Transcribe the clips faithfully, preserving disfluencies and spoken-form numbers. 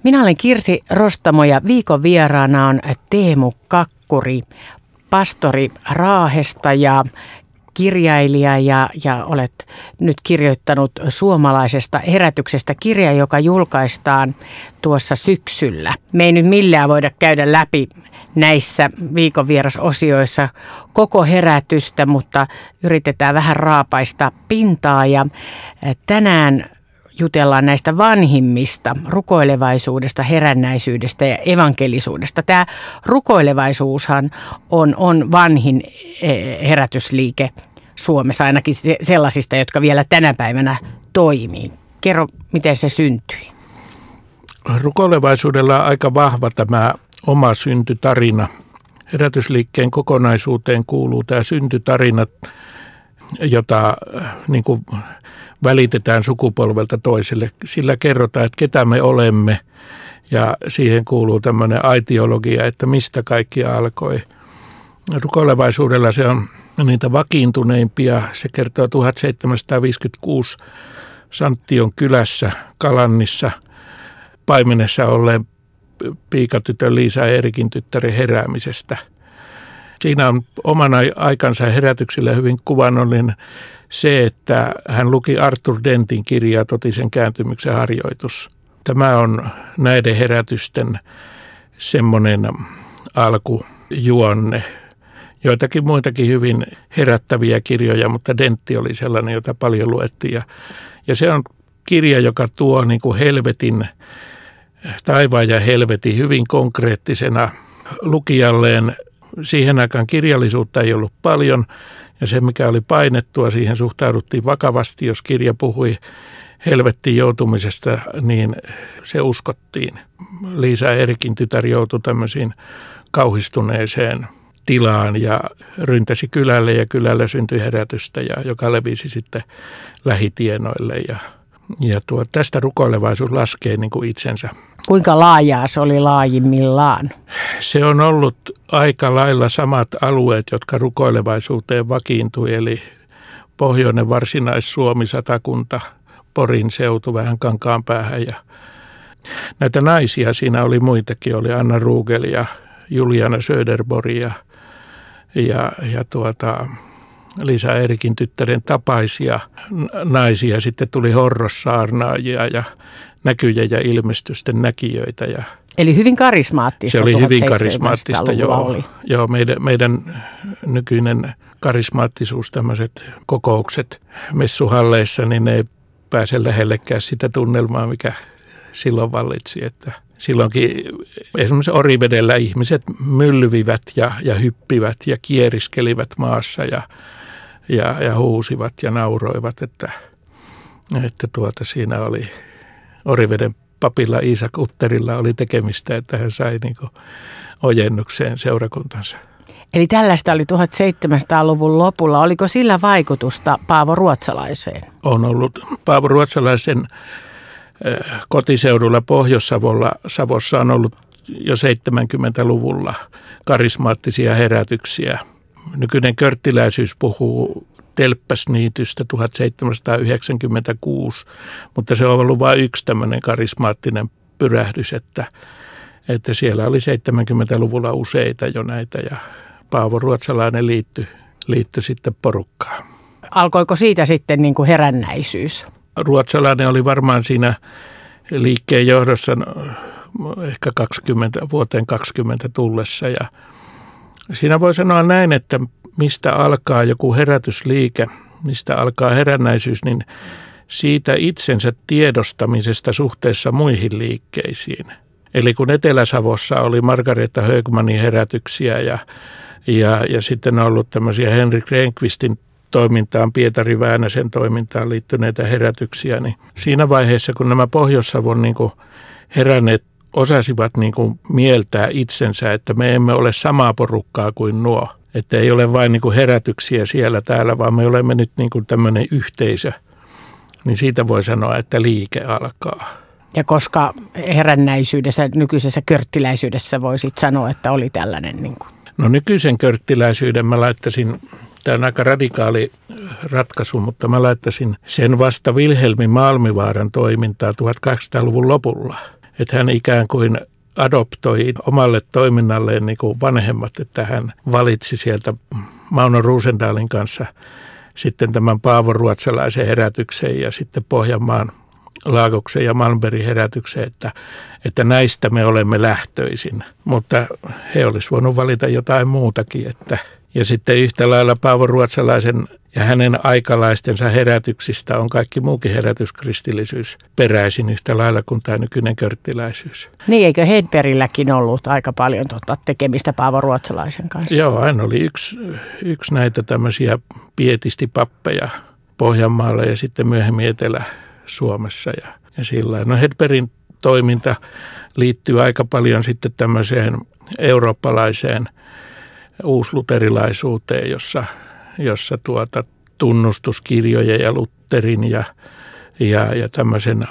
Minä olen Kirsi Rostamo ja viikon vieraana on Teemu Kakkuri, pastori Raahesta ja kirjailija ja, ja olet nyt kirjoittanut suomalaisesta herätyksestä kirja, joka julkaistaan tuossa syksyllä. Me ei nyt millään voida käydä läpi näissä viikon vierasosioissa koko herätystä, mutta yritetään vähän raapaista pintaa ja tänään jutellaan näistä vanhimmista, rukoilevaisuudesta, herännäisyydestä ja evankelisuudesta. Tämä rukoilevaisuushan on, on vanhin herätysliike Suomessa, ainakin sellaisista, jotka vielä tänä päivänä toimii. Kerro, miten se syntyi. Rukoilevaisuudella on aika vahva tämä oma syntytarina. Herätysliikkeen kokonaisuuteen kuuluu tämä syntytarina, jota niin kuin välitetään sukupolvelta toiselle. Sillä kerrotaan, että ketä me olemme, ja siihen kuuluu tämmöinen aitiologia, että mistä kaikki alkoi. Rukoilevaisuudella se on niitä vakiintuneimpia. Se kertoo tuhatseitsemänsataaviisikymmentäkuusi Santtion kylässä Kalannissa paimenessa olleen piikatytön Liisa ja Erikin tyttären heräämisestä. Siinä on omana aikansa herätyksillä hyvin kuvannollinen se, että hän luki Arthur Dentin kirjaa Totisen kääntymyksen harjoitus. Tämä on näiden herätysten semmoinen alkujuonne. Joitakin muitakin hyvin herättäviä kirjoja, mutta Dentti oli sellainen, jota paljon luettiin. Ja, ja se on kirja, joka tuo niin kuin helvetin, taivaan ja helvetin hyvin konkreettisena lukijalleen. Siihen aikaan kirjallisuutta ei ollut paljon, ja se mikä oli painettua, siihen suhtauduttiin vakavasti. Jos kirja puhui helvettiin joutumisesta, niin se uskottiin. Liisa Erikin tytär joutui tämmöisiin kauhistuneeseen tilaan ja ryntäsi kylälle, ja kylällä syntyi herätystä, ja joka levisi sitten lähitienoille. Ja, ja tuo, tästä rukoilevaisuus laskee niin kuin itsensä. Kuinka laajaa se oli laajimmillaan? Se on ollut aika lailla samat alueet, jotka rukoilevaisuuteen vakiintui, eli pohjoinen Varsinais-Suomi, Satakunta, Porin seutu, vähän Kankaanpäähän. Ja näitä naisia siinä oli muitakin, oli Anna Rugel ja Juliana Söderborg ja, ja, ja tuota, Liisa Erikin tyttären tapaisia naisia. Sitten tuli horrossaarnaajia ja näkyjä ja ilmestysten näkijöitä. Ja eli hyvin karismaattista. Se oli hyvin karismaattista, joo. joo meidän, meidän nykyinen karismaattisuus, tämmöiset kokoukset messuhalleissa, niin ne ei pääse lähellekään sitä tunnelmaa, mikä silloin vallitsi. Että silloinkin esimerkiksi Orivedellä ihmiset myllyvivät ja, ja hyppivät ja kieriskelivät maassa ja, ja, ja huusivat ja nauroivat, että, että tuota siinä oli Oriveden papilla Iisak Utterilla oli tekemistä, että hän sai niin kuin ojennukseen seurakuntansa. Eli tällaista oli tuhatseitsemänsataaluvun lopulla. Oliko sillä vaikutusta Paavo Ruotsalaiseen? On ollut. Paavo Ruotsalaisen kotiseudulla Pohjois-Savolla, Savossa on ollut jo seitsemänkymmentäluvulla karismaattisia herätyksiä. Nykyinen körttiläisyys puhuu Telppäsniitystä tuhatseitsemänsataayhdeksänkymmentäkuusi, mutta se on ollut vain yksi tämmöinen karismaattinen pyrähdys, että, että siellä oli seitsemänkymmentäluvulla useita jo näitä ja Paavo Ruotsalainen liittyi, liittyi sitten porukkaan. Alkoiko siitä sitten niin kuin herännäisyys? Ruotsalainen oli varmaan siinä liikkeen johdossa ehkä kaksikymmentä, vuoteen kaksikymmentä tullessa ja siinä voi sanoa näin, että mistä alkaa joku herätysliike, mistä alkaa herännäisyys, niin siitä itsensä tiedostamisesta suhteessa muihin liikkeisiin. Eli kun Etelä-Savossa oli Margareta Högmanin herätyksiä ja, ja, ja sitten on ollut tämmöisiä Henrik Rehnqvistin toimintaan, Pietari Väänäsen toimintaan liittyneitä herätyksiä, niin siinä vaiheessa, kun nämä Pohjois-Savon niin kuin heränneet osasivat niin kuin mieltää itsensä, että me emme ole samaa porukkaa kuin nuo. Että ei ole vain niin kuin herätyksiä siellä täällä, vaan me olemme nyt niin kuin tämmöinen yhteisö. Niin siitä voi sanoa, että liike alkaa. Ja koska herännäisyydessä, nykyisessä körttiläisyydessä voisit sanoa, että oli tällainen? Niin kuin. No nykyisen körttiläisyyden mä laittaisin, tämä on aika radikaali ratkaisu, mutta mä laittaisin sen vasta Vilhelmi Malmivaaran toimintaa tuhatkahdeksansataaluvun lopulla. että hän ikään kuin adoptoi omalle toiminnalleen niin kuin vanhemmat, että hän valitsi sieltä Mauno Rosendahlin kanssa sitten tämän Paavo Ruotsalaisen herätyksen ja sitten Pohjanmaan Laakoksen ja Malmbergin herätyksen, että, että näistä me olemme lähtöisin. Mutta he olisivat voinut valita jotain muutakin. Että. Ja sitten yhtä lailla Paavo Ruotsalaisen ja hänen aikalaistensa herätyksistä on kaikki muukin herätyskristillisyys peräisin yhtä lailla kuin tämä nykyinen körttiläisyys. Niin, eikö Hedbergilläkin ollut aika paljon tota tekemistä Paavo Ruotsalaisen kanssa? Joo, hän oli yksi, yksi näitä tämmöisiä pietistipappeja Pohjanmaalla ja sitten myöhemmin Etelä-Suomessa ja, ja sillä. No Hedbergin toiminta liittyy aika paljon sitten tämmöiseen eurooppalaiseen uusluterilaisuuteen, jossa, jossa tuota tunnustuskirjojen ja Lutherin ja, ja, ja tämmöisen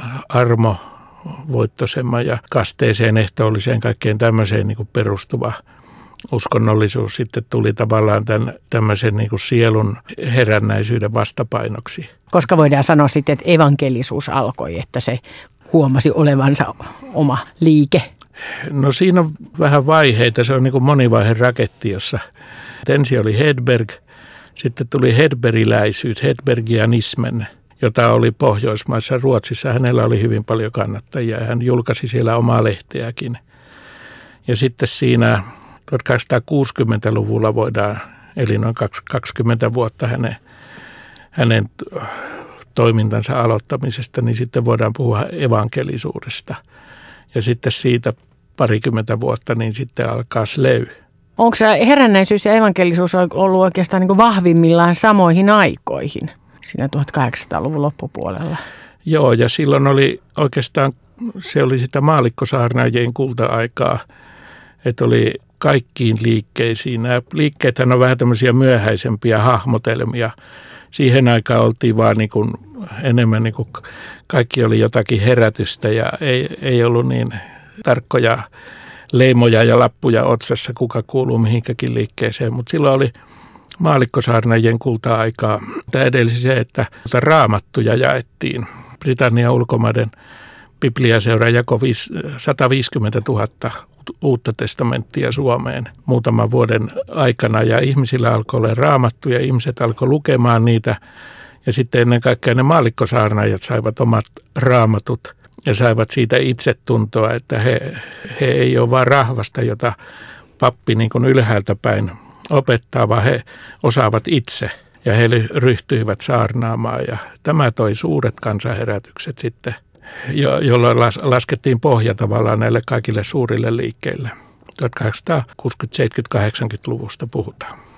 armovoittoisemman ja kasteeseen ehtoolliseen kaikkeen tämmöiseen niin kuin perustuva uskonnollisuus sitten tuli tavallaan tämän, tämmöisen niin kuin sielun herännäisyyden vastapainoksi. Koska voidaan sanoa sitten, että evankelisuus alkoi, että se huomasi olevansa oma liike. No siinä on vähän vaiheita. Se on niin kuin monivaihe raketti, jossa ensin oli Hedberg, sitten tuli hedbergiläisyys, hedbergianismen, jota oli Pohjoismaissa. Ruotsissa hänellä oli hyvin paljon kannattajia ja hän julkaisi siellä omaa lehteäkin. Ja sitten siinä tuhatkahdeksansataakuusikymmentäluvulla voidaan, eli noin kaksikymmentä vuotta hänen, hänen toimintansa aloittamisesta, niin sitten voidaan puhua evankelisuudesta. Ja sitten siitä parikymmentä vuotta, niin sitten alkaa slöy. Onko herännäisyys ja evankelisuus ollut oikeastaan niin kuin vahvimmillaan samoihin aikoihin siinä tuhatkahdeksansataaluvun loppupuolella? Joo, ja silloin oli oikeastaan, se oli sitä maallikkosaarnaajien kulta-aikaa, että oli kaikkiin liikkeisiin. Nämä liikkeethän on vähän tämmöisiä myöhäisempiä hahmotelmia. Siihen aikaan oltiin vaan niin kuin enemmän niin kuin kaikki oli jotakin herätystä ja ei, ei ollut niin tarkkoja leimoja ja lappuja otsassa, kuka kuuluu mihinkäkin liikkeeseen. Mutta silloin oli maallikkosaarnaajien kulta-aikaa. Tämä edelsi se, että raamattuja jaettiin. Britannian ulkomaiden bibliaseura jakoi sataviisikymmentätuhatta uutta testamenttia Suomeen muutaman vuoden aikana ja ihmisillä alkoi olla raamattuja, ihmiset alkoi lukemaan niitä ja sitten ennen kaikkea ne maallikkosaarnaajat saivat omat raamatut ja saivat siitä itsetuntoa, että he, he ei ole vain rahvasta, jota pappi niin kuin ylhäältä päin opettaa, vaan he osaavat itse ja he ryhtyivät saarnaamaan ja tämä toi suuret kansanherätykset sitten, jolloin laskettiin pohja tavallaan näille kaikille suurille liikkeille. tuhatkahdeksansataakuusikymmentä-, seitsemänkymmentä-, kahdeksankymmentäluvusta puhutaan.